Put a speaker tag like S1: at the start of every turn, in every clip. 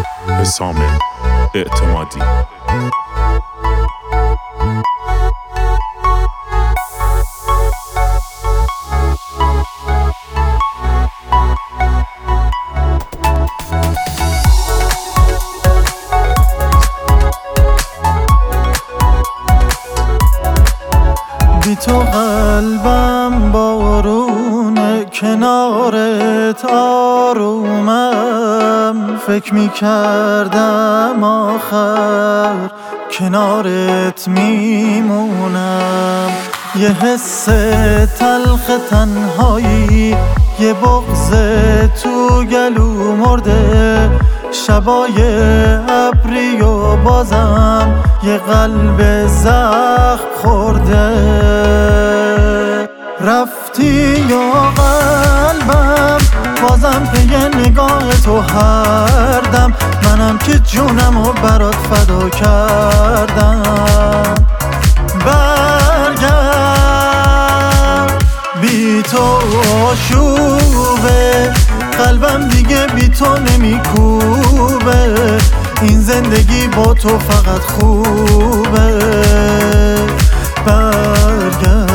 S1: حسام اعتمادی.
S2: بی تو قلبم بارونه، کنارت آرومم. فکر می کردم آخر کنارت میمونم. یه حس تلخ تنهایی، یه بغض تو گلو مرده. شبای ابری و بازم یه قلب زخم خورده. رفتی یا قلبم بازم پی نگاه تو هر دم. منم که جونمو برات فدا کردم. برگرد، بی تو آشوبه، قلبم دیگه بی تو نمیکوبه. این زندگی با تو فقط خوبه. برگرد.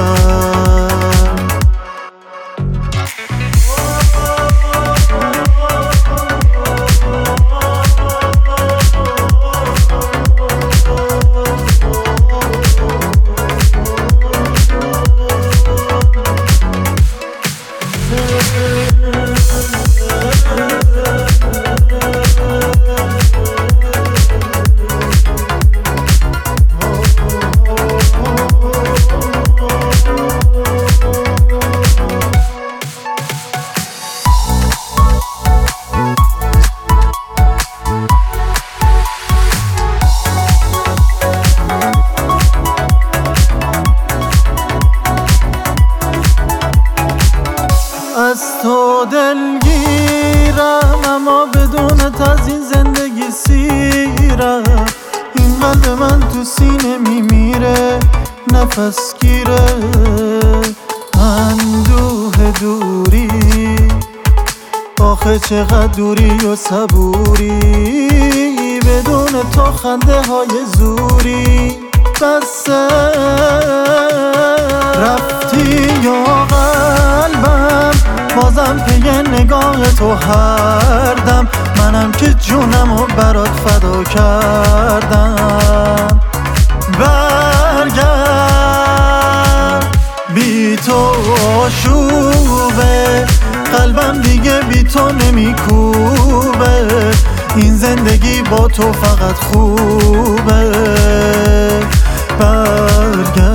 S2: از تو دلگیرم اما بدونت از این زندگی سیرم. این قلب من تو سینه میمیره، نفس گیره. اندوه دوری، آخه چقدر دوری و صبوری. بدون تو خنده های زوری بسه. رفتی یا قلبم بازم پی نگاه تو هر دم. منم که جونمو برات فدا کردم. برگرد، بی تو آشوبه، قلبم دیگه بی تو نمیکوبه. این زندگی با تو فقط خوبه. برگرد.